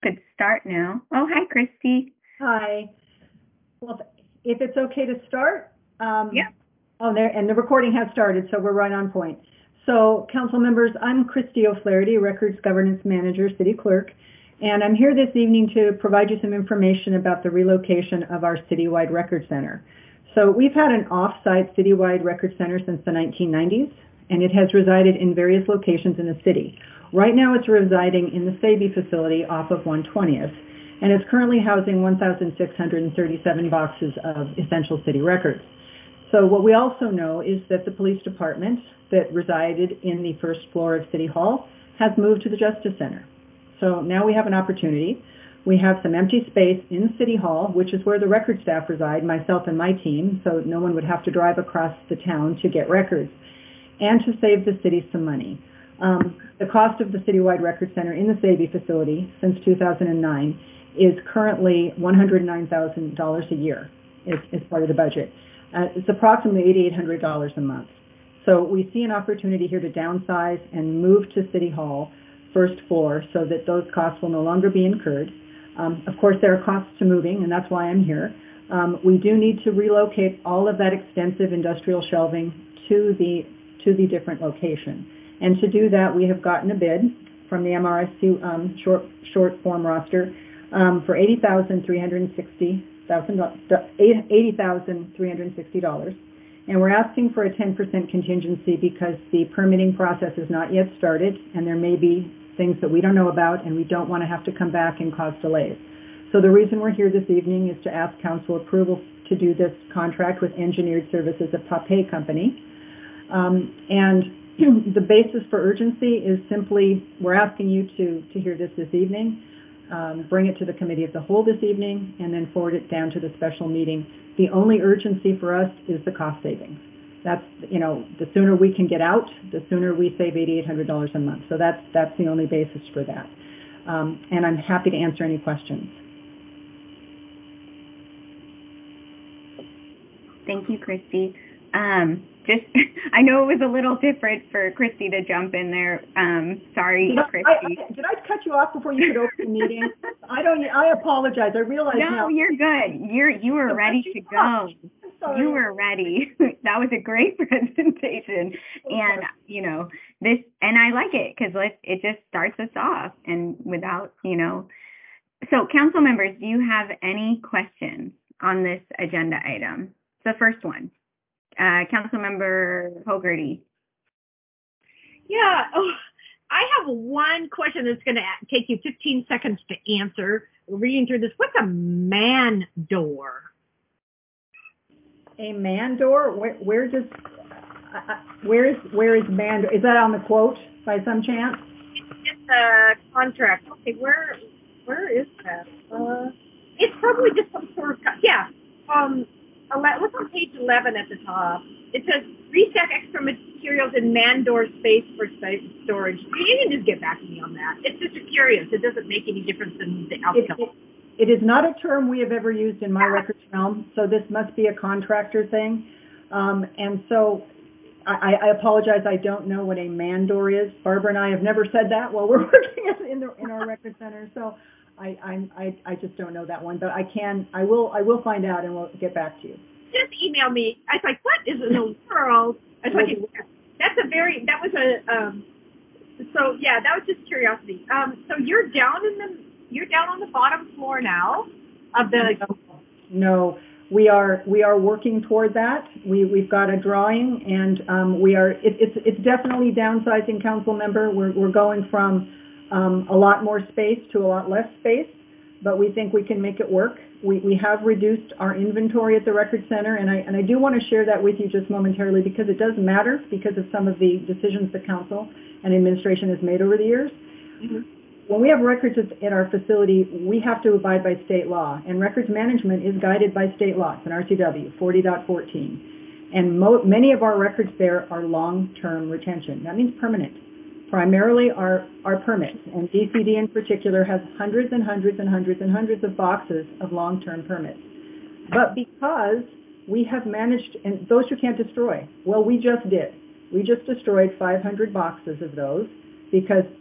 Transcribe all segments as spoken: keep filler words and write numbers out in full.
Could start now. Oh, hi, Christy. Hi. Well, if it's okay to start, um, Yeah. oh, there, and the recording has started, so we're right on point. So, council members, I'm Christy O'Flaherty, Records Governance Manager, City Clerk, and I'm here this evening to provide you some information about the relocation of our citywide record center. So, we've had an off-site citywide record center since the nineteen nineties, and it has resided in various locations in the city. Right now, it's residing in the Saby facility off of one twentieth. And is currently housing one thousand six hundred thirty-seven boxes of essential city records. So what we also know is that the police department that resided in the first floor of City Hall has moved to the Justice Center. So now we have an opportunity. We have some empty space in City Hall, which is where the record staff reside, myself and my team, so no one would have to drive across the town to get records, and to save the city some money. Um, the cost of the citywide record center in the Saby facility since two thousand nine is currently one hundred nine thousand dollars a year as, as part of the budget. Uh, it's approximately eight thousand eight hundred dollars a month. So we see an opportunity here to downsize and move to City Hall first floor so that those costs will no longer be incurred. Um, of course, there are costs to moving, and that's why I'm here. Um, we do need to relocate all of that extensive industrial shelving to the, to the different location. And to do that, we have gotten a bid from the M R S C um, short, short form roster Um, for eighty thousand three hundred sixty dollars, and we're asking for a ten percent contingency because the permitting process is not yet started, and there may be things that we don't know about, and we don't want to have to come back and cause delays. So the reason we're here this evening is to ask council approval to do this contract with Engineered Services of Pape Company, um, and the basis for urgency is simply we're asking you to to hear this this evening. Um, bring it to the committee of the whole this evening, and then forward it down to the special meeting. The only urgency for us is the cost savings. That's, you know, the sooner we can get out, the sooner we save eight thousand eight hundred dollars a month. So that's that's the only basis for that. Um, and I'm happy to answer any questions. Thank you, Christy. Um, just, I know it was a little different for Christy to jump in there. Um, sorry, did Christy. I, I, did I cut you off before you could open the meeting? I don't. I apologize. I realize no, now. No, you're good. You're you were ready to go. You were ready. That was a great presentation, and you know this, and I like it because it just starts us off, and without you know. So, council members, do you have any questions on this agenda item? The first one. Uh, Councilmember Hogarty. Yeah, oh, I have one question that's going to take you fifteen seconds to answer. Reading through this, what's a man door? A man door? Where, where does, uh, where is, where is man door? Is that on the quote by some chance? It's a contract. Okay, where, where is that? Uh, it's probably just some sort of, yeah. Um. What's on page eleven at the top? It says, restock extra materials in man door space for storage. You can just get back to me on that. It's just curious. It doesn't make any difference in the outcome. It, it, it is not a term we have ever used in my yeah. records realm, so this must be a contractor thing. Um, and so I, I apologize, I don't know what a man door is. Barbara and I have never said that while we're working in, the, in our record center, so I, I, I just don't know that one, but I can, I will, I will find out and we'll get back to you. Just email me. I was like, what is in the world? I was like, that's a very, that was a, um, so yeah, that was just curiosity. Um, so you're down in the, you're down on the bottom floor now of the. No, we are, we are working toward that. We, we've got a drawing and um, we are, it, it's, it's definitely downsizing, council member. We're, we're going from Um, a lot more space to a lot less space, but we think we can make it work. We, we have reduced our inventory at the Record Center, and I, and I do want to share that with you just momentarily because it does matter because of some of the decisions the council and administration has made over the years. Mm-hmm. When we have records at our facility, we have to abide by state law, and records management is guided by state law. It's an R C W, forty point fourteen. And mo- many of our records there are long-term retention. That means permanent. Primarily our, our permits, and D C D in particular has hundreds and hundreds and hundreds and hundreds of boxes of long-term permits. But because we have managed, and those you can't destroy, well, we just did. We just destroyed five hundred boxes of those because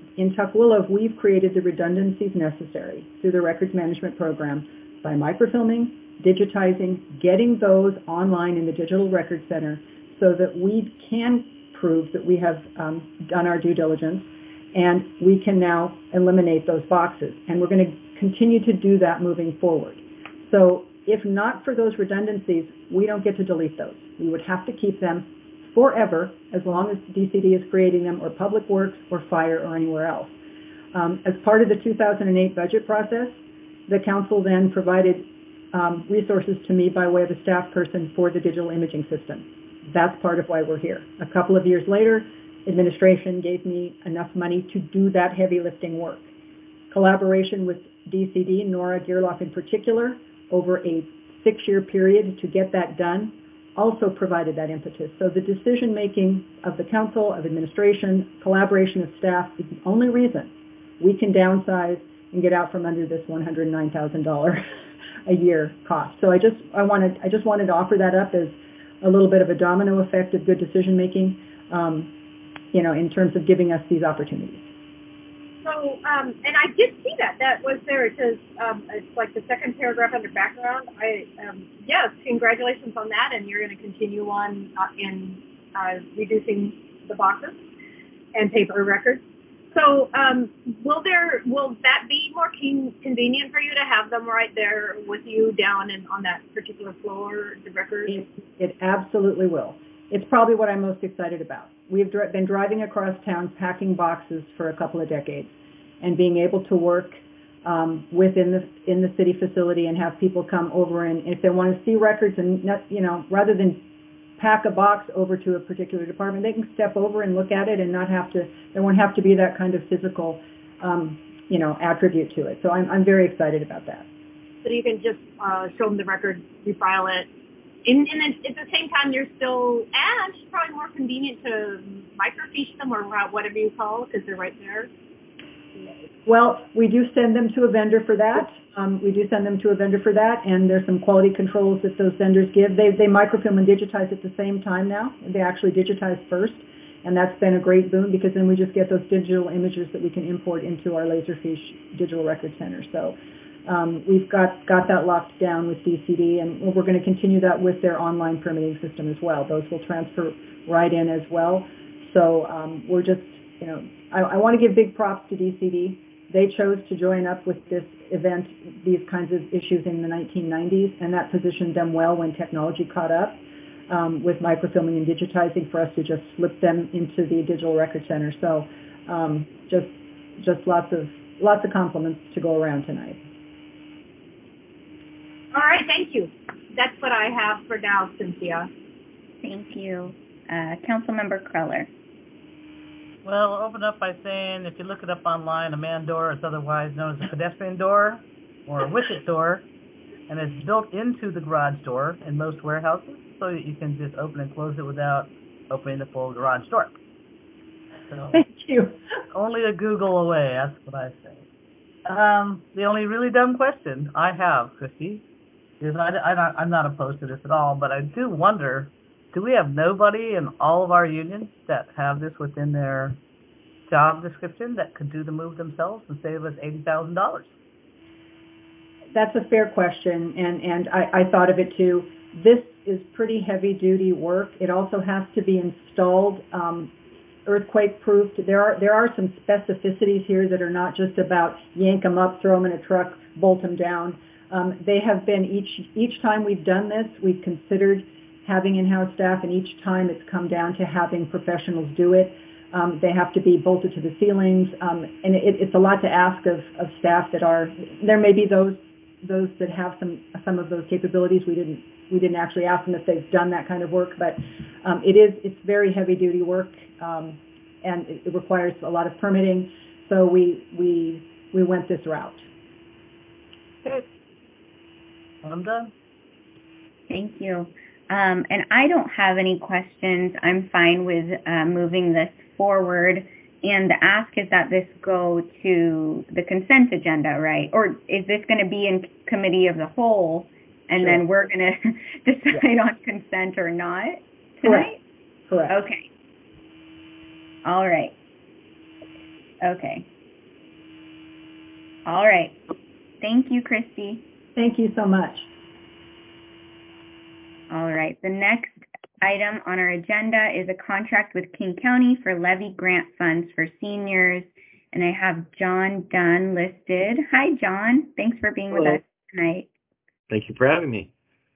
in Tukwila, we've created the redundancies necessary through the records management program by microfilming, digitizing, getting those online in the Digital Records Center so that we can prove that we have um, done our due diligence, and we can now eliminate those boxes. And we're going to continue to do that moving forward. So if not for those redundancies, we don't get to delete those. We would have to keep them forever as long as D C D is creating them, or Public Works or Fire or anywhere else. Um, as part of the two thousand eight budget process, the council then provided um, resources to me by way of a staff person for the digital imaging system. That's part of why we're here. A couple of years later, administration gave me enough money to do that heavy lifting work. Collaboration with D C D, Nora Gearloff in particular, over a six-year period to get that done, also provided that impetus. So the decision-making of the council, of administration, collaboration of staff is the only reason we can downsize and get out from under this one hundred nine thousand dollars a year cost. So I just I wanted I just wanted to offer that up as a little bit of a domino effect of good decision-making, um, you know, in terms of giving us these opportunities. So, um, and I did see that. That was there. It says, um, it's like the second paragraph under background. I, um, yes, congratulations on that. And you're going to continue on uh, in uh, reducing the boxes and paper records. So, um, will there, will that be more con- convenient for you to have them right there with you down and on that particular floor, the records? It, it absolutely will. It's probably what I'm most excited about. We've dri- been driving across town packing boxes for a couple of decades, and being able to work um, within the in the city facility and have people come over, and if they want to see records, and not, you know, rather than pack a box over to a particular department, they can step over and look at it and not have to. There won't have to be that kind of physical, um, you know, attribute to it. So I'm I'm very excited about that. So you can just uh, show them the record, refile it. And, and at the same time, you're still, and it's probably more convenient to microfiche them or whatever you call it, because they're right there. Well, we do send them to a vendor for that. Um, we do send them to a vendor for that, and there's some quality controls that those vendors give. They they microfilm and digitize at the same time now. They actually digitize first, and that's been a great boon, because then we just get those digital images that we can import into our Laserfiche Digital Record Center. So um, we've got, got that locked down with D C D, and we're going to continue that with their online permitting system as well. Those will transfer right in as well. So um, we're just, you know, I, I want to give big props to D C D. They chose to join up with this event, these kinds of issues in the nineteen nineties, and that positioned them well when technology caught up um, with microfilming and digitizing for us to just slip them into the Digital Record Center. So um, just just lots of lots of compliments to go around tonight. All right, thank you. That's what I have for now, Cynthia. Thank you. Uh, Councilmember Kreller. Well, I'll open up by saying, if you look it up online, a man door is otherwise known as a pedestrian door or a wicket door, and it's built into the garage door in most warehouses, so that you can just open and close it without opening the full garage door. So, thank you. Only a Google away, that's what I say. Um, the only really dumb question I have, Christy, is I, I, I'm not opposed to this at all, but I do wonder, do we have nobody in all of our unions that have this within their job description that could do the move themselves and save us eighty thousand dollars? That's a fair question, and, and I, I thought of it too. This is pretty heavy-duty work. It also has to be installed um, earthquake-proofed. There are there are some specificities here that are not just about yank them up, throw them in a truck, bolt them down. Um, they have been, each each time we've done this, we've considered having in-house staff, and each time it's come down to having professionals do it. Um, they have to be bolted to the ceilings, um, and it, it's a lot to ask of, of staff that are, there may be those those that have some some of those capabilities. We didn't we didn't actually ask them if they've done that kind of work, but um, it is it's very heavy-duty work, um, and it, it requires a lot of permitting, so we we we went this route. Okay. I'm done. Thank you. Um, and I don't have any questions. I'm fine with uh, moving this forward. And the ask is that this go to the consent agenda, right? Or is this going to be in committee of the whole, and sure. then we're going to decide yeah. on consent or not tonight? Correct. Correct. Okay. All right. Okay. All right. Thank you, Christy. Thank you so much. All right. The next item on our agenda is a contract with King County for levy grant funds for seniors. And I have John Dunn listed. Hi, John. Thanks for being Hello. with us tonight. Thank you for having me.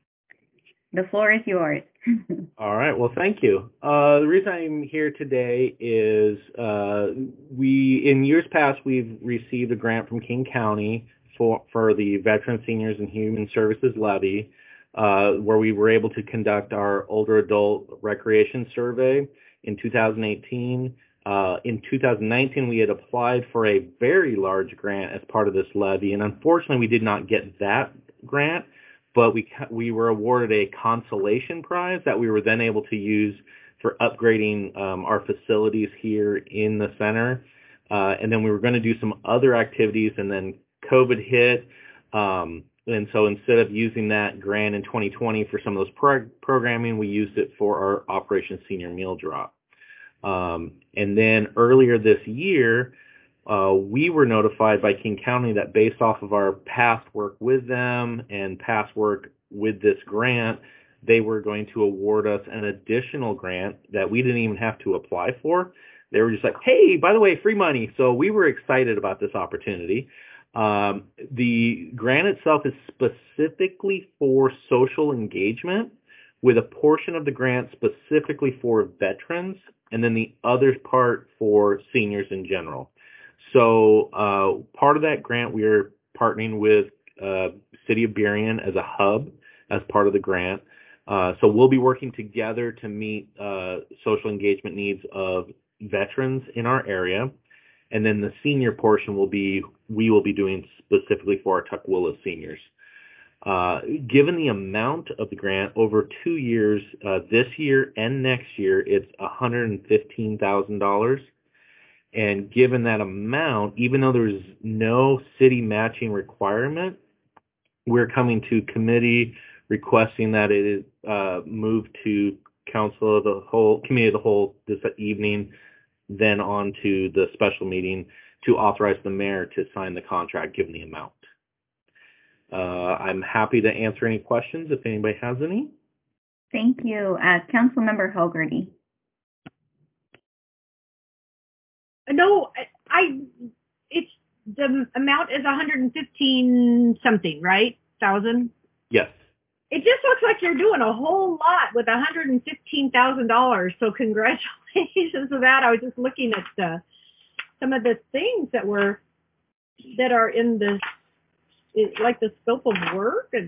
The floor is yours. All right. Well, thank you. Uh, the reason I'm here today is uh, we, in years past, we've received a grant from King County for, for the Veteran Seniors and Human Services Levy, uh, where we were able to conduct our older adult recreation survey in two thousand eighteen. Uh, in two thousand nineteen, we had applied for a very large grant as part of this levy, and unfortunately, we did not get that grant. But we we were awarded a consolation prize that we were then able to use for upgrading um, our facilities here in the center. Uh, and then we were going to do some other activities, and then COVID hit. Um, and so instead of using that grant in twenty twenty for some of those pro- programming, we used it for our Operation Senior Meal Drop. Um, and then earlier this year, Uh, we were notified by King County that based off of our past work with them and past work with this grant, they were going to award us an additional grant that we didn't even have to apply for. They were just like, hey, by the way, free money. So we were excited about this opportunity. Um, the grant itself is specifically for social engagement, with a portion of the grant specifically for veterans, and then the other part for seniors in general. So uh, part of that grant, we are partnering with uh, City of Berrien as a hub as part of the grant. Uh, so we'll be working together to meet uh, social engagement needs of veterans in our area. And then the senior portion will be, we will be doing specifically for our Tukwila seniors. Uh, given the amount of the grant over two years, uh, this year and next year, it's one hundred fifteen thousand dollars. And given that amount, even though there's no city matching requirement, we're coming to committee requesting that it is uh, moved to council of the whole, committee of the whole this evening, then on to the special meeting to authorize the mayor to sign the contract given the amount. Uh, I'm happy to answer any questions if anybody has any. Thank you. Uh, Councilmember Hogarty. No, I, I, it's, the amount is one hundred fifteen something, right? Thousand? Yes. It just looks like you're doing a whole lot with one hundred fifteen thousand dollars. So congratulations for that. I was just looking at the, some of the things that were, that are in this, it, like the scope of work and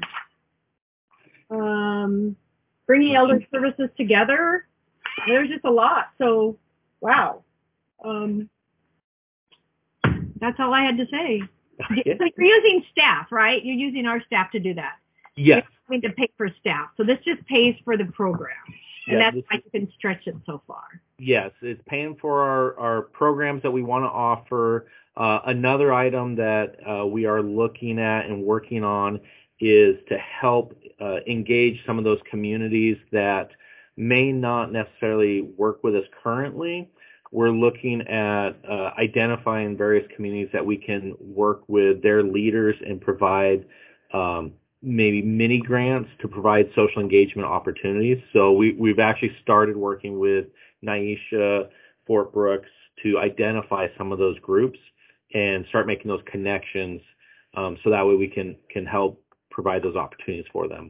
um, bringing elder services together. There's just a lot. So, wow. Um, that's all I had to say. Yeah. So you're using staff, right? You're using our staff to do that. Yes. You're having to pay for staff. So this just pays for the program. And Yeah, that's why you can stretch it so far. Yes, it's paying for our, our programs that we want to offer. Uh, another item that uh, we are looking at and working on is to help uh, engage some of those communities that may not necessarily work with us currently. We're looking at uh, identifying various communities that we can work with their leaders and provide um, maybe mini grants to provide social engagement opportunities. So we, we've actually started working with Naisha, Fort Brooks to identify some of those groups and start making those connections um, so that way we can, can help provide those opportunities for them.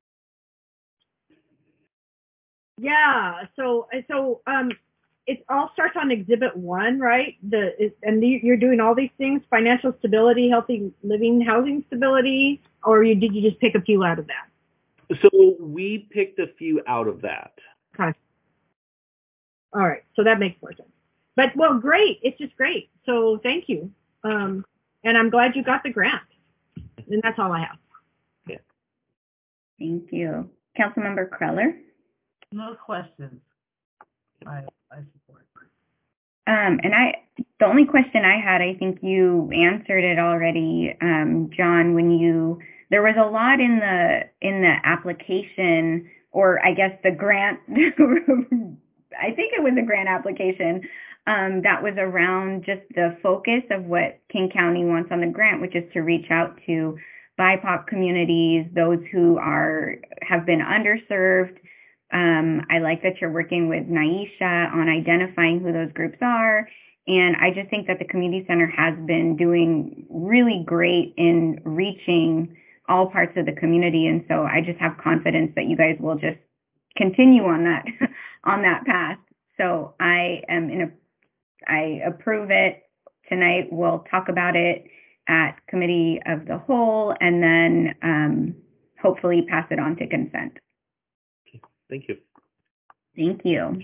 Yeah. So, so, um, it all starts on exhibit one, right? The it, and the, you're doing all these things: financial stability, healthy living, housing stability, or you, did you just pick a few out of that? So we picked a few out of that. Okay. All right, so that makes more sense. But well, great. It's just great. So thank you, um, and I'm glad you got the grant. And that's all I have. Yeah. Thank you, Councilmember Kreller. No questions. I I support. Um, and I, the only question I had, I think you answered it already, um, John. When you, there was a lot in the in the application, or I guess the grant. I think it was a grant application um, that was around just the focus of what King County wants on the grant, which is to reach out to B I P O C communities, those who are have been underserved. Um, I like that you're working with Naisha on identifying who those groups are. And I just think that the community center has been doing really great in reaching all parts of the community. And so I just have confidence that you guys will just continue on that, on that path. So I am in a, I approve it tonight. We'll talk about it at committee of the whole and then um, hopefully pass it on to consent. Thank you. Thank you.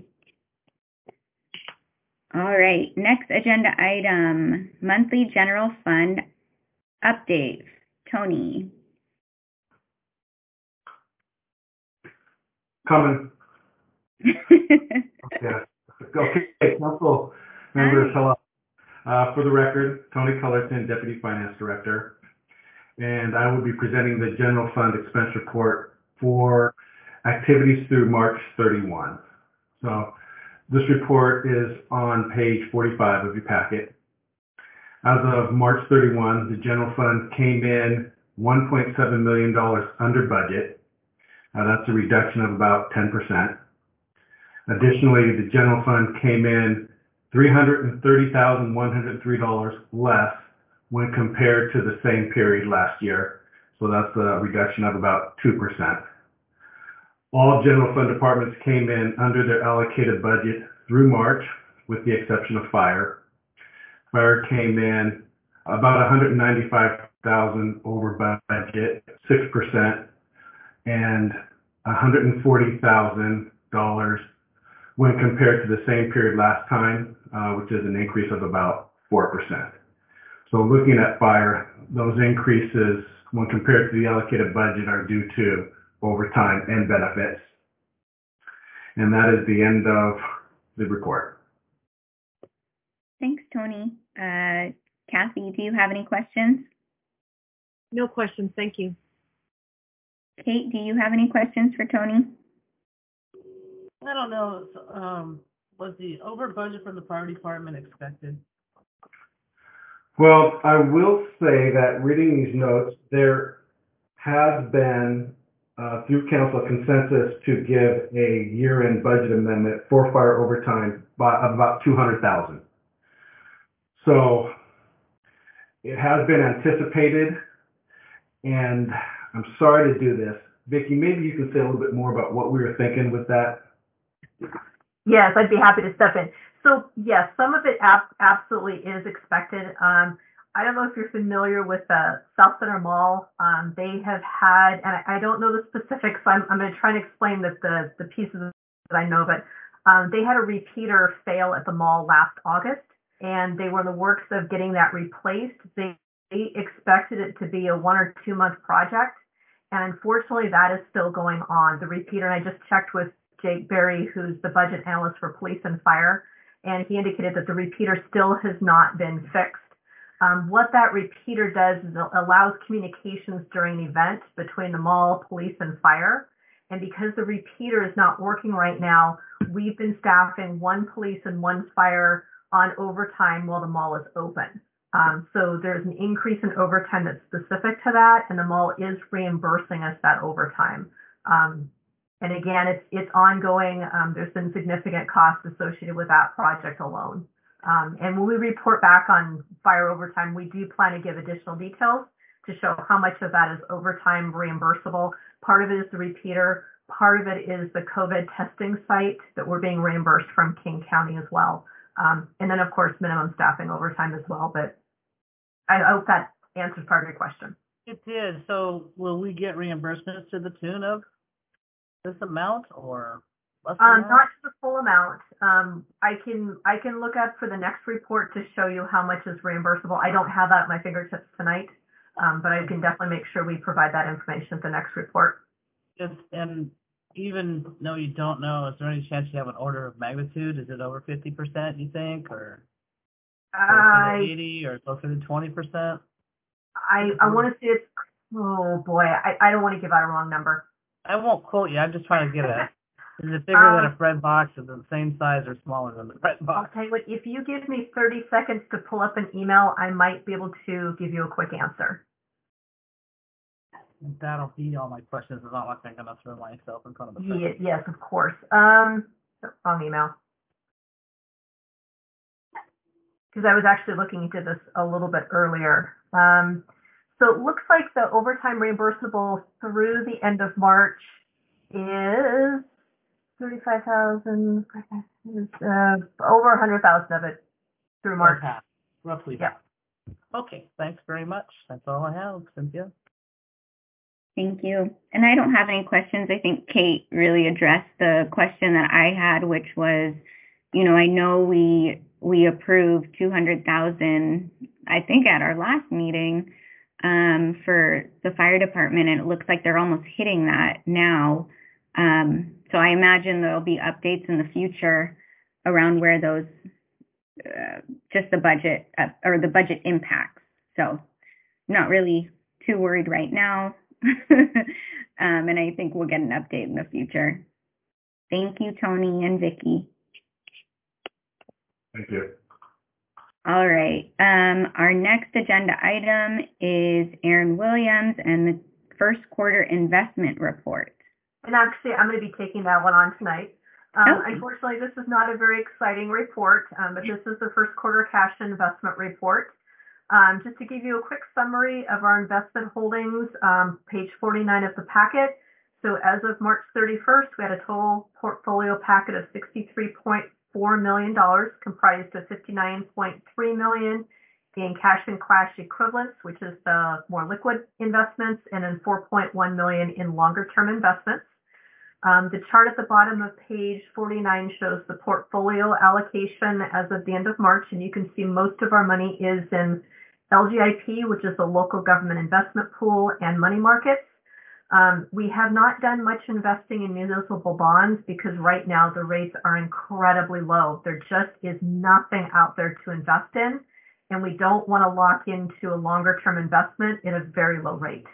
All right, next agenda item, monthly general fund update. Tony. Coming. Yeah. Okay, council members, hello. Uh, for the record, Tony Cullerton, Deputy Finance Director, and I will be presenting the general fund expense report for activities through March thirty-first. So this report is on page forty-five of your packet. As of March thirty-first, the general fund came in one point seven million dollars under budget. Now that's a reduction of about ten percent. Additionally, the general fund came in three hundred thirty thousand one hundred three dollars less when compared to the same period last year. So that's a reduction of about two percent. All general fund departments came in under their allocated budget through March, with the exception of fire. Fire came in about one hundred ninety-five thousand over budget, six percent, and one hundred forty thousand dollars when compared to the same period last time, uh, which is an increase of about four percent. So looking at fire, those increases when compared to the allocated budget are due to overtime and benefits. And that is the end of the report. Thanks, Tony. Uh, Kathy, do you have any questions? No questions, thank you. Kate, do you have any questions for Tony? I don't know. Um, was the over budget from the fire department expected? Well, I will say that reading these notes, there has been Uh, through council consensus to give a year-end budget amendment for fire overtime by of about two hundred thousand dollars. So it has been anticipated, and I'm sorry to do this. Vicki, maybe you can say a little bit more about what we were thinking with that. Yes, I'd be happy to step in. So yes, some of it ab- absolutely is expected. Um, I don't know if you're familiar with the South Center Mall. Um, they have had, and I, I don't know the specifics, so I'm, I'm going to try and explain the, the, the pieces that I know, but um, they had a repeater fail at the mall last August, and they were in the works of getting that replaced. They, they expected it to be a one or two month project, and unfortunately that is still going on. The repeater, and I just checked with Jake Berry, who's the budget analyst for police and fire, and he indicated that the repeater still has not been fixed. Um, what that repeater does is it allows communications during an event between the mall, police, and fire. And because the repeater is not working right now, we've been staffing one police and one fire on overtime while the mall is open. Um, so there's an increase in overtime that's specific to that, and the mall is reimbursing us that overtime. Um, and again, it's it's ongoing. Um, there's been significant costs associated with that project alone. Um, and when we report back on fire overtime, we do plan to give additional details to show how much of that is overtime reimbursable. Part of it is the repeater. Part of it is the COVID testing site that we're being reimbursed from King County as well. Um, and then, of course, minimum staffing overtime as well. But I hope that answers part of your question. It did. So will we get reimbursements to the tune of this amount or less than Um, that? not to the full amount. Um, I can I can look up for the next report to show you how much is reimbursable. I don't have that at my fingertips tonight, um, but I can definitely make sure we provide that information at the next report. Just, and even though you don't know, is there any chance you have an order of magnitude? Is it over fifty percent, you think, or I eighty, or closer to twenty percent? I I want to see it. Oh boy, I, I don't want to give out a wrong number. I won't quote you. I'm just trying to get a Is it bigger Um, than a bread box? Is it the same size or smaller than the bread I'll box? tell you what, if you give me thirty seconds to pull up an email, I might be able to give you a quick answer. That'll be all my questions. It's not like I'm going to throw myself in front of the Ye- yes, of course. Um, wrong email. Because I was actually looking into this a little bit earlier. Um, so it looks like the overtime reimbursable through the end of March is thirty-five thousand, uh, over one hundred thousand of it through March. half, roughly Yeah. half. Okay, thanks very much. That's all I have, Cynthia. Thank you. And I don't have any questions. I think Kate really addressed the question that I had, which was, you know, I know we we approved two hundred thousand, I think at our last meeting, um, for the fire department, and it looks like they're almost hitting that now. Um, so I imagine there'll be updates in the future around where those, uh, just the budget uh, or the budget impacts. So not really too worried right now. um, and I think we'll get an update in the future. Thank you, Tony and Vicki. Thank you. All right. Um, our next agenda item is Aaron Williams and the first quarter investment report. And actually, I'm going to be taking that one on tonight. Um, Okay. Unfortunately, this is not a very exciting report, um, but this is the first quarter cash investment report. Um, just to give you a quick summary of our investment holdings, um, page forty-nine of the packet. So as of March thirty-first, we had a total portfolio packet of sixty-three point four million dollars, comprised of fifty-nine point three million dollars in cash and cash equivalents, which is the more liquid investments, and then four point one million dollars in longer-term investments. Um, the chart at the bottom of page forty-nine shows the portfolio allocation as of the end of March, and you can see most of our money is in L G I P, which is the local government investment pool, and money markets. Um, we have not done much investing in municipal bonds because right now the rates are incredibly low. There just is nothing out there to invest in, and we don't want to lock into a longer term investment at a very low rate.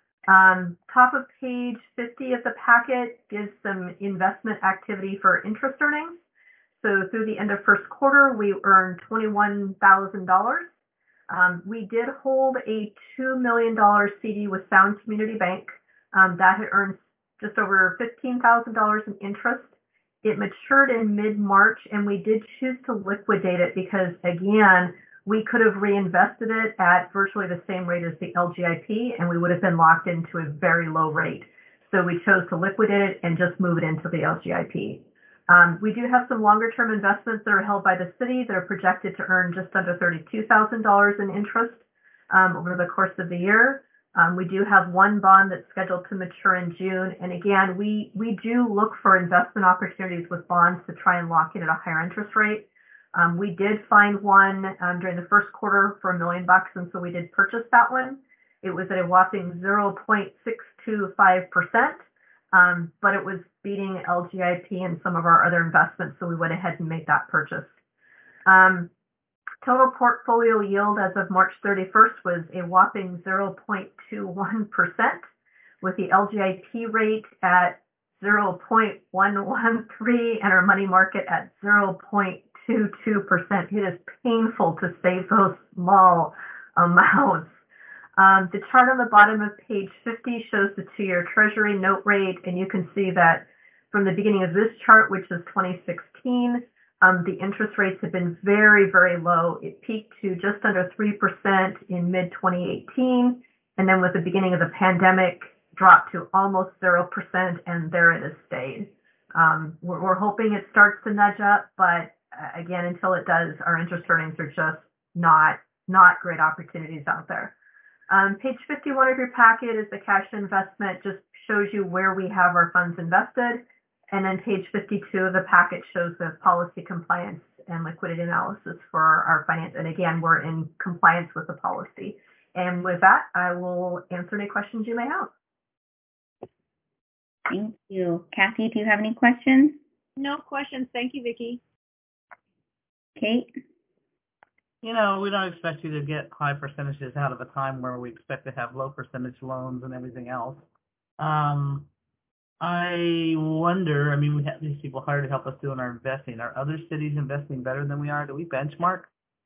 Um, top of page fifty of the packet gives some investment activity for interest earnings. So through the end of first quarter, we earned twenty-one thousand dollars. Um, we did hold a two million dollars C D with Sound Community Bank. Um, that had earned just over fifteen thousand dollars in interest. It matured in mid-March, and we did choose to liquidate it because, again, we could have reinvested it at virtually the same rate as the L G I P, and we would have been locked into a very low rate. So we chose to liquidate it and just move it into the L G I P. Um, we do have some longer-term investments that are held by the city that are projected to earn just under thirty-two thousand dollars in interest um, over the course of the year. Um, we do have one bond that's scheduled to mature in June. And again, we, we do look for investment opportunities with bonds to try and lock in at a higher interest rate. Um, we did find one um, during the first quarter for a million bucks, and so we did purchase that one. It was at a whopping zero point six two five percent, um, but it was beating L G I P and some of our other investments, so we went ahead and made that purchase. Um, total portfolio yield as of March thirty-first was a whopping zero point two one percent, with the L G I P rate at zero point one one three and our money market at zero point two two percent. It is painful to save those small amounts. Um, the chart on the bottom of page fifty shows the two-year Treasury note rate, and you can see that from the beginning of this chart, which is twenty sixteen, um, the interest rates have been very, very low. It peaked to just under three percent in mid twenty eighteen, and then with the beginning of the pandemic, dropped to almost zero percent, and there it has stayed. Um, we're, we're hoping it starts to nudge up, but uh, again, until it does, our interest earnings are just not not great opportunities out there. Um, page fifty-one of your packet is the cash investment, just shows you where we have our funds invested. And then page fifty-two of the packet shows the policy compliance and liquidity analysis for our finance. And again, we're in compliance with the policy. And with that, I will answer any questions you may have. Thank you. Kathy, do you have any questions? No questions. Thank you, Vicki. Kate? You know, we don't expect you to get high percentages out of a time where we expect to have low percentage loans and everything else. Um, I wonder, I mean, we have these people hired to help us doing our investing. Are other cities investing better than we are? Do we benchmark?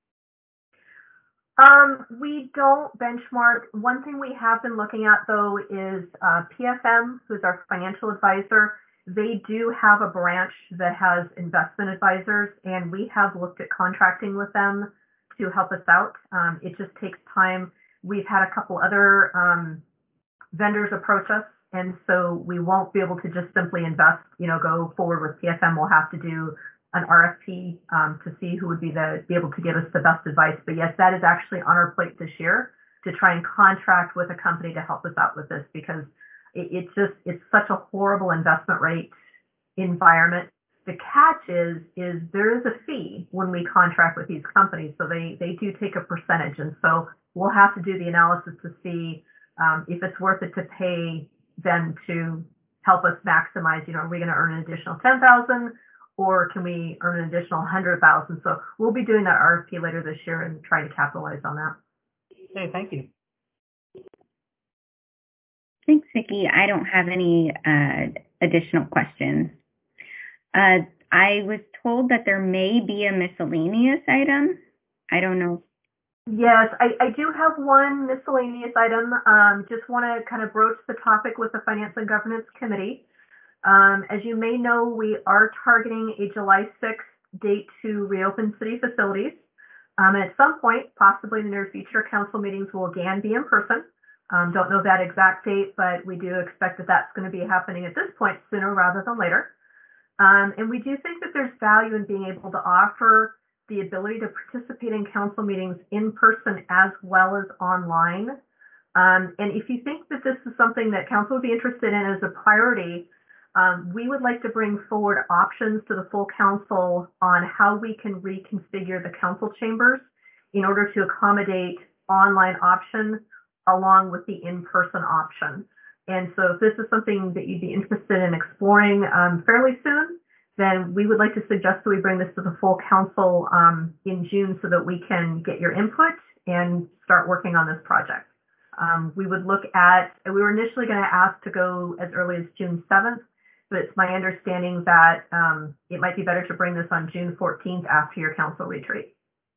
Um, we don't benchmark. One thing we have been looking at, though, is uh, P F M, who's our financial advisor. They do have a branch that has investment advisors, and we have looked at contracting with them to help us out. Um, it just takes time. We've had a couple other um, vendors approach us, and so we won't be able to just simply invest, you know, go forward with P F M. We'll have to do an R F P um, to see who would be the be able to give us the best advice. But yes, that is actually on our plate this year to try and contract with a company to help us out with this, because it, it just it's such a horrible investment rate environment. The catch is is there is a fee when we contract with these companies, so they they do take a percentage, and so we'll have to do the analysis to see um, if it's worth it to pay them to help us maximize. You know, are we going to earn an additional ten thousand? Or can we earn an additional one hundred thousand? So we'll be doing that R F P later this year and trying to capitalize on that. Okay, thank you. Thanks, Vicki. I don't have any uh, additional questions. Uh, I was told that there may be a miscellaneous item. I don't know. Yes, I, I do have one miscellaneous item. Um, just want to kind of broach the topic with the Finance and Governance Committee. Um, as you may know, we are targeting a July sixth date to reopen city facilities. Um, and at some point, possibly in the near future, council meetings will again be in person. Um, don't know that exact date, but we do expect that that's going to be happening at this point sooner rather than later. Um, and we do think that there's value in being able to offer the ability to participate in council meetings in person as well as online. Um, and if you think that this is something that council would be interested in as a priority, Um, we would like to bring forward options to the full council on how we can reconfigure the council chambers in order to accommodate online option along with the in-person option. And so if this is something that you'd be interested in exploring um, fairly soon, then we would like to suggest that we bring this to the full council um, in June so that we can get your input and start working on this project. Um, we would look at, we were initially going to ask to go as early as June seventh, but it's my understanding that um, it might be better to bring this on June fourteenth after your council retreat.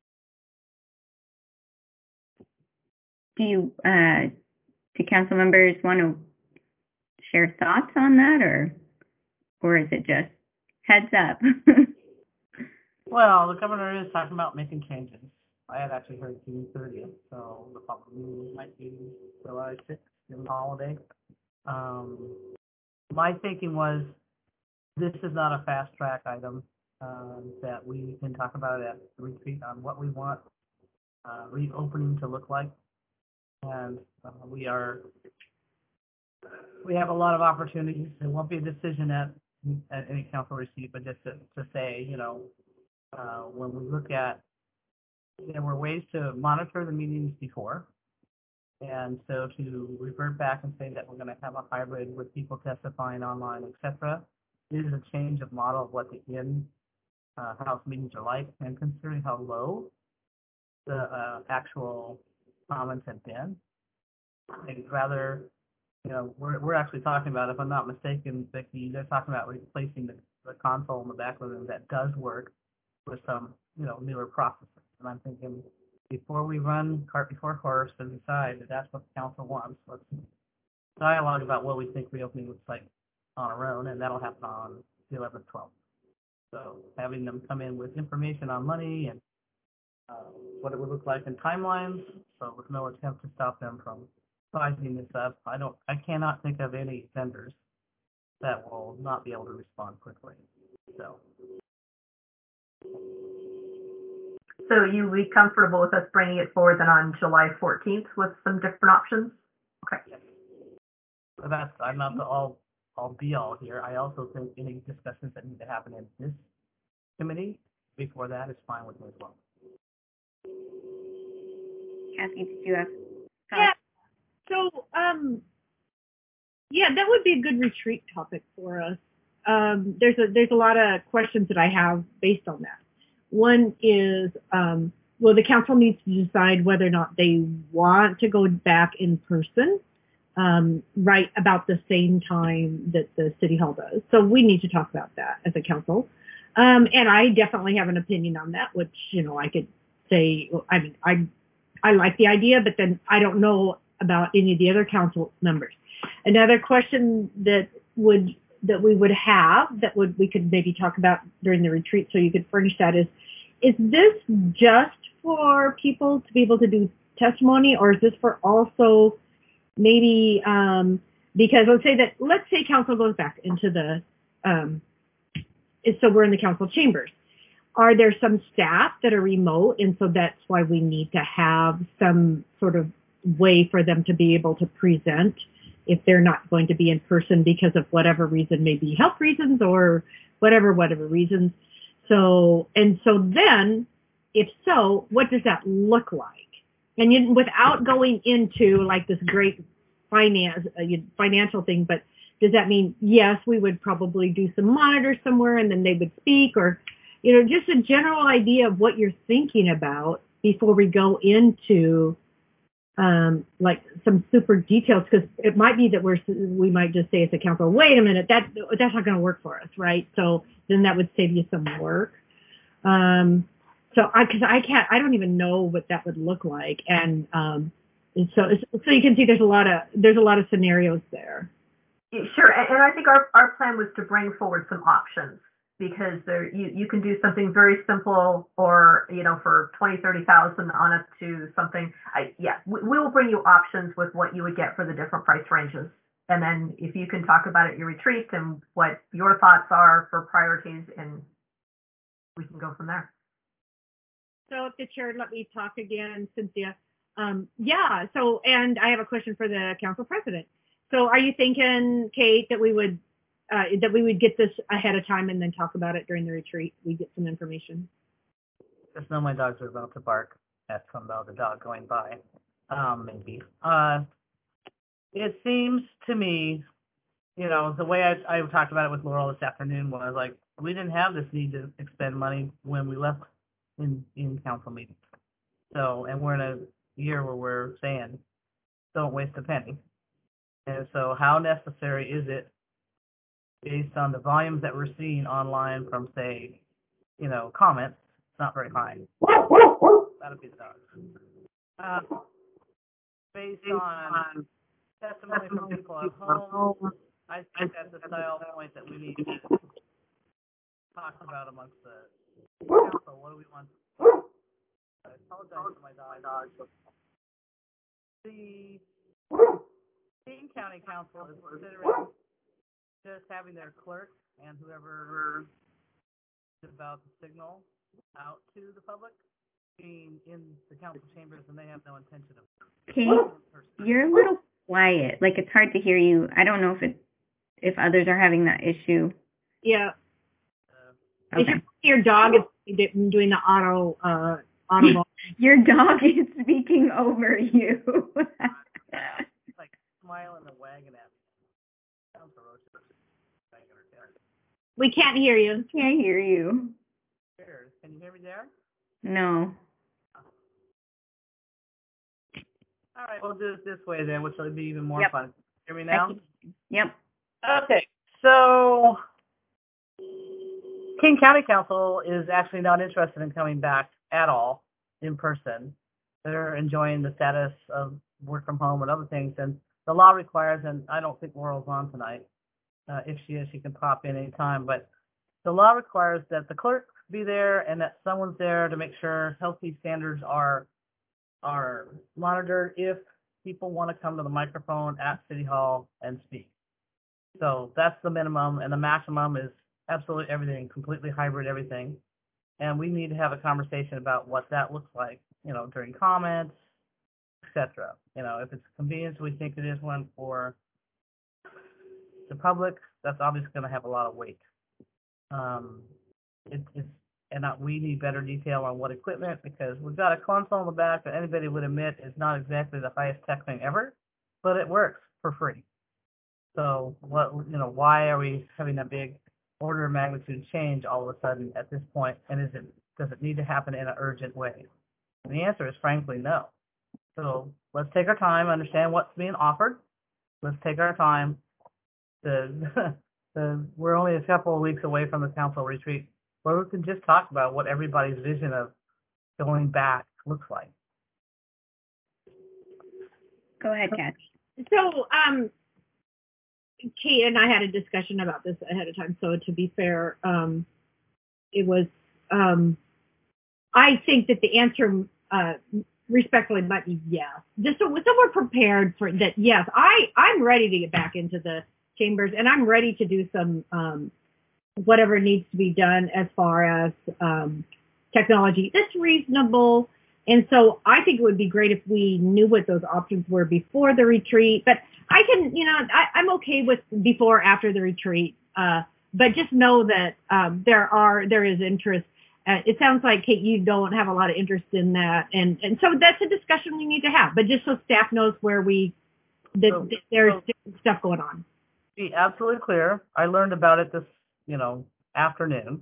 Do you, uh, do council members want to share thoughts on that, or, or is it just heads up? Well, the governor is talking about making changes. I had actually heard June thirtieth, so the public meeting might be July sixth, given the holiday. Um, My thinking was this is not a fast track item, um, that we can talk about at the retreat on what we want uh, reopening to look like. And uh, we are, we have a lot of opportunities. There won't be a decision at, at any council retreat, but just to, to say, you know, uh, when we look at, there were ways to monitor the meetings before. And so to revert back and say that we're going to have a hybrid with people testifying online, et cetera, is a change of model of what the in-house uh, meetings are like. And considering how low the uh, actual comments have been, I'd rather, you know, we're we're actually talking about, if I'm not mistaken, Vicki, they're talking about replacing the, the console in the back of them that does work with some, you know, newer processors. And I'm thinking, before we run cart before horse and decide that that's what the council wants, let's dialogue about what we think reopening looks like on our own, and that'll happen on the eleventh, twelfth. So having them come in with information on money and uh, what it would look like in timelines, so with no attempt to stop them from sizing this up. I don't, I cannot think of any vendors that will not be able to respond quickly. So. So you would be comfortable with us bringing it forward then on July fourteenth with some different options? Okay. So that's, I'm not the all, all be all here. I also think any discussions that need to happen in this committee before that is fine with me as well. Kathy, did you have thoughts? Yeah. So, um, yeah, that would be a good retreat topic for us. Um, there's a there's a lot of questions that I have based on that. One is, um, well, the council needs to decide whether or not they want to go back in person um, right about the same time that the city hall does. So we need to talk about that as a council. Um, and I definitely have an opinion on that, which, you know, I could say, well, I mean, I, I like the idea, but then I don't know about any of the other council members. Another question that would, that we would have that would, we could maybe talk about during the retreat so you could furnish that is, is this just for people to be able to do testimony, or is this for also maybe, um, because let's say that, let's say council goes back into the, um, so we're in the council chambers. Are there some staff that are remote? And so that's why we need to have some sort of way for them to be able to present if they're not going to be in person because of whatever reason, maybe health reasons or whatever, whatever reasons. So, and so then, if so, what does that look like? And you, without going into like this great finance, uh, financial thing, but does that mean, yes, we would probably do some monitors somewhere and then they would speak, or, you know, just a general idea of what you're thinking about before we go into um, like some super details, because it might be that we're, we might just say as a council, wait a minute, that, that's not going to work for us, right? So then that would save you some work. Um, so I, cause I can't, I don't even know what that would look like. And, um, and so, so you can see there's a lot of, there's a lot of scenarios there. Sure, and I think our, our plan was to bring forward some options, because there you, you can do something very simple, or, you know, for twenty, thirty thousand on up to something. I, yeah, we, we will bring you options with what you would get for the different price ranges. And then if you can talk about it at your retreat and what your thoughts are for priorities, and we can go from there. So if the chair let me talk again, Cynthia. Um, yeah, so, and I have a question for the council president. So are you thinking, Kate, that we would uh, that we would get this ahead of time and then talk about it during the retreat? We get some information. Just know my dogs are about to bark at some other dog going by. Um, maybe. Uh, it seems to me, you know, the way I, I talked about it with Laurel this afternoon was like, we didn't have this need to expend money when we left in, in council meetings. So, and we're in a year where we're saying, don't waste a penny. And so how necessary is it, based on the volumes that we're seeing online from, say, you know, comments? It's not very high. That'll be the dogs. Uh, based on testimony from people at home, I think that's a style point that we need to talk about amongst the council. What do we want? I apologize for my dog. The King County Council is considering just having their clerk and whoever is about the signal out to the public being in the council chambers, and they have no intention of. Kate, you're a little quiet. Like, it's hard to hear you. I don't know if it if others are having that issue. Yeah. Uh, okay. Your dog is doing the auto uh auto. Your dog is speaking over you. like smiling and wagging at me. Sounds ferocious. We can't hear you. Can't hear you. Can you hear me there? No. All right, we'll do it this way then, which will be even more yep. fun. Hear me now? Yep. Okay, so King County Council is actually not interested in coming back at all in person. They're enjoying the status of work from home and other things, and the law requires, and I don't think Laurel's on tonight. Uh, if she is, she can pop in anytime, but the law requires that the clerk be there and that someone's there to make sure healthy standards are are monitored if people want to come to the microphone at City Hall and speak. So that's the minimum, and the maximum is absolutely everything, completely hybrid everything. And we need to have a conversation about what that looks like, you know, during comments, et cetera. You know, if it's convenient, we think it is one for the public, that's obviously going to have a lot of weight. Um, it, it's and not, we need better detail on what equipment, because we've got a console in the back that anybody would admit is not exactly the highest tech thing ever, but it works for free. So what, you know, why are we having a big order of magnitude change all of a sudden at this point? And is it, does it need to happen in an urgent way? And the answer is frankly no. So let's take our time, understand what's being offered, let's take our time. The, the, we're only a couple of weeks away from the council retreat, where we can just talk about what everybody's vision of going back looks like. Go ahead, Kathy. So, um, Kate and I had a discussion about this ahead of time. So to be fair, um, it was, um, I think that the answer, uh, respectfully might be yes. Just so, so we're prepared for that. Yes, I, I'm ready to get back into the chambers, and I'm ready to do some, um, whatever needs to be done as far as, um, technology that's reasonable. And so I think it would be great if we knew what those options were before the retreat. But I can, you know, I, I'm okay with before, after the retreat. Uh, but just know that um, there are, there is interest. Uh, it sounds like, Kate, you don't have a lot of interest in that. And, and so that's a discussion we need to have. But just so staff knows where we, that, So- that there's so- stuff going on. Be absolutely clear. I learned about it this, you know, afternoon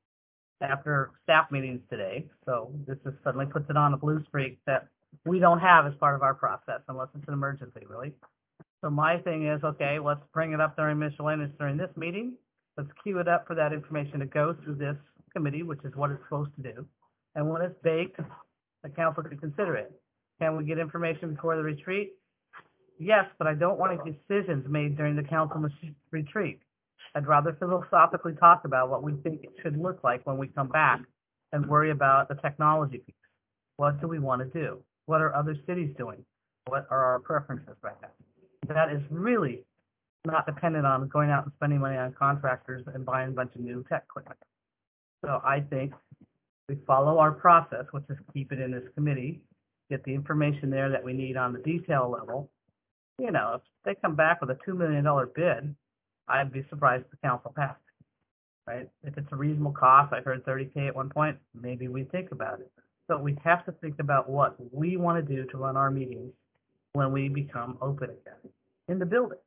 after staff meetings today. So this just suddenly puts it on a blue streak that we don't have as part of our process unless it's an emergency, really. So my thing is, okay, let's bring it up during miscellaneous during this meeting. Let's queue it up for that information to go through this committee, which is what it's supposed to do. And when it's baked, the council can consider it. Can we get information before the retreat? Yes, but I don't want any decisions made during the council retreat. I'd rather philosophically talk about what we think it should look like when we come back and worry about the technology piece. What do we want to do? What are other cities doing? What are our preferences right now? That is really not dependent on going out and spending money on contractors and buying a bunch of new tech equipment. So I think we follow our process, which is keep it in this committee, get the information there that we need on the detail level. You know, if they come back with a two million dollars bid, I'd be surprised if the council passed it, right? If it's a reasonable cost, I heard thirty K at one point, maybe we think about it. So we have to think about what we want to do to run our meetings when we become open again in the building.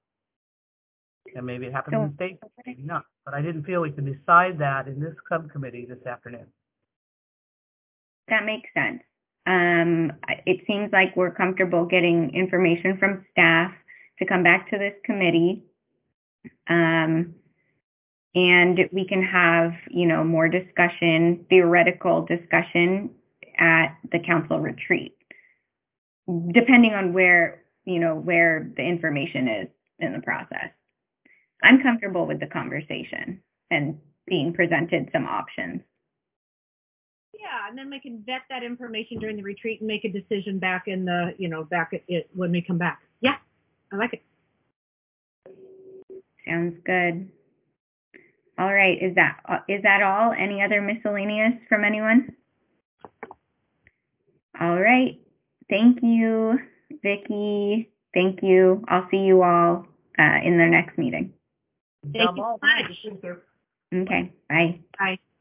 And maybe it happens So- in state, maybe not. But I didn't feel we could decide that in this subcommittee this afternoon. That makes sense. Um, it seems like we're comfortable getting information from staff to come back to this committee. Um, and we can have, you know, more discussion, theoretical discussion at the council retreat, depending on where, you know, where the information is in the process. I'm comfortable with the conversation and being presented some options. Yeah, and then we can vet that information during the retreat and make a decision back in the, you know, back at it when we come back. Yeah, I like it. Sounds good. All right, is that uh, is that all? Any other miscellaneous from anyone? All right. Thank you, Vicki. Thank you. I'll see you all uh, in the next meeting. Thank you so much. Thank you. Okay, bye. Bye.